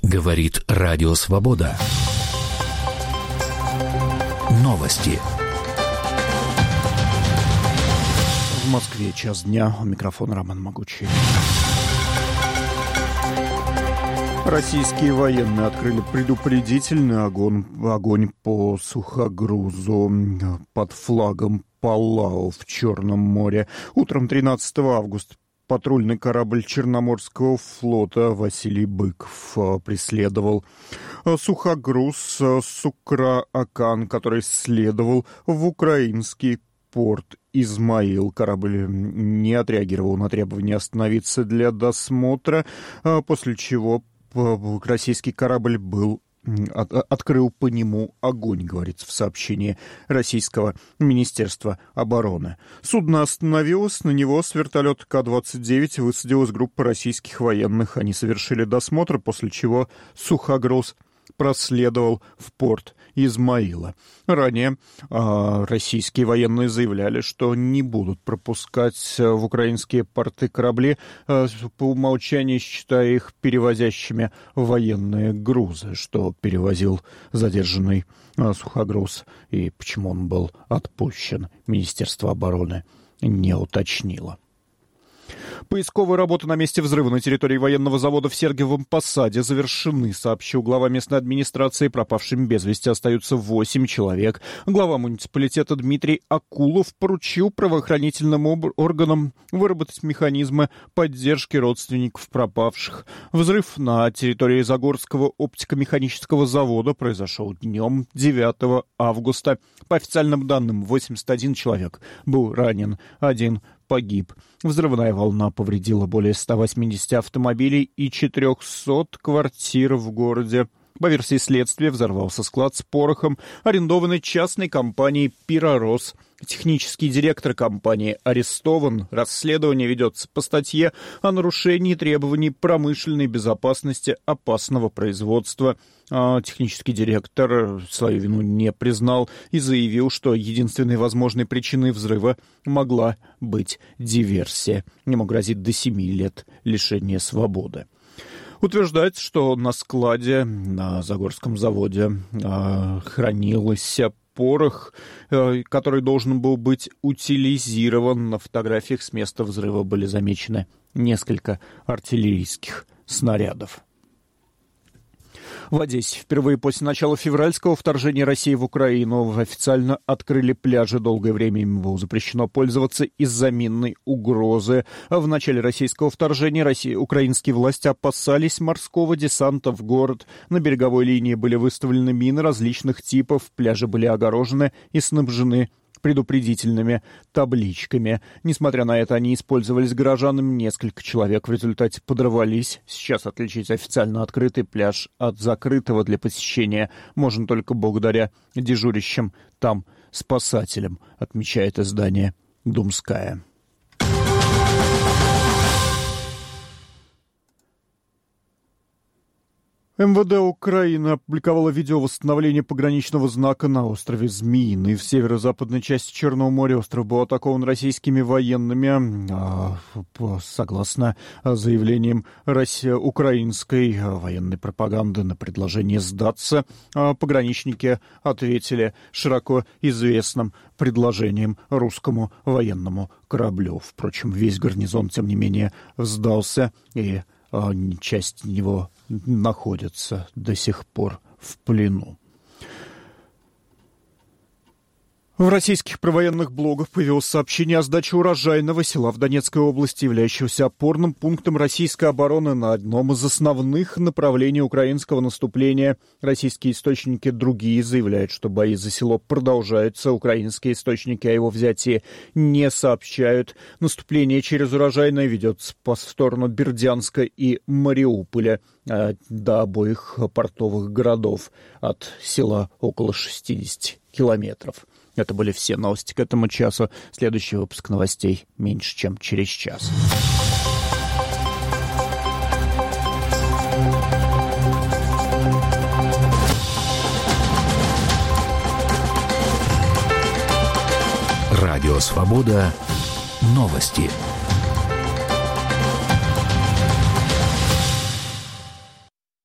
Говорит Радио Свобода. Новости. В Москве час дня. У микрофона Роман Могучий. Российские военные открыли предупредительный огонь по сухогрузу под флагом Палау в Черном море. Утром 13 августа патрульный корабль Черноморского флота «Василий Быков» преследовал сухогруз «Сукра-Акан», который следовал в украинский порт Измаил. Корабль не отреагировал на требование остановиться для досмотра, после чего российский корабль открыл по нему огонь, говорится в сообщении российского Министерства обороны. Судно остановилось, на него с вертолета К-29 высадилась группа российских военных. Они совершили досмотр, после чего сухогруз проследовал в порт Измаила. Ранее российские военные заявляли, что не будут пропускать в украинские порты корабли, по умолчанию считая их перевозящими военные грузы, что перевозил задержанный сухогруз, и почему он был отпущен, Министерство обороны не уточнило. Поисковые работы на месте взрыва на территории военного завода в Сергиевом Посаде завершены, сообщил глава местной администрации. Пропавшими без вести остаются 8 человек. Глава муниципалитета Дмитрий Акулов поручил правоохранительным органам выработать механизмы поддержки родственников пропавших. Взрыв на территории Загорского оптико-механического завода произошел днем 9 августа. По официальным данным, 81 человек был ранен, 1 погиб. Взрывная волна повредила более 180 автомобилей и 400 квартир в городе. По версии следствия, взорвался склад с порохом, арендованный частной компанией «Пиророс». Технический директор компании арестован. Расследование ведется по статье о нарушении требований промышленной безопасности опасного производства. Технический директор свою вину не признал и заявил, что единственной возможной причиной взрыва могла быть диверсия. Ему грозит до 7 лет лишения свободы. Утверждается, что на складе на Загорском заводе хранился порох, который должен был быть утилизирован. На фотографиях с места взрыва были замечены несколько артиллерийских снарядов. В Одессе впервые после начала февральского вторжения России в Украину официально открыли пляжи. Долгое время им было запрещено пользоваться из-за минной угрозы. В начале российского вторжения украинские власти опасались морского десанта в город. На береговой линии были выставлены мины различных типов. Пляжи были огорожены и снабжены предупредительными табличками. Несмотря на это, они использовались горожанами. Несколько человек в результате подорвались. Сейчас отличить официально открытый пляж от закрытого для посещения можно только благодаря дежурящим там спасателям, отмечает издание «Думская». МВД Украины опубликовало видео восстановления пограничного знака на острове Змеиный. В северо-западной части Черного моря остров был атакован российскими военными. Согласно заявлениям украинской военной пропаганды на предложение сдаться, пограничники ответили широко известным предложением русскому военному кораблю. Впрочем, весь гарнизон, тем не менее, сдался, и часть него находится до сих пор в плену. В российских провоенных блогах появилось сообщение о сдаче урожайного села в Донецкой области, являющегося опорным пунктом российской обороны на одном из основных направлений украинского наступления. Российские источники другие заявляют, что бои за село продолжаются. Украинские источники о его взятии не сообщают. Наступление через урожайное ведется в сторону Бердянска и Мариуполя, до обоих портовых городов. От села около 60 километров. Это были все новости к этому часу. Следующий выпуск новостей меньше, чем через час. Радио «Свобода». Новости.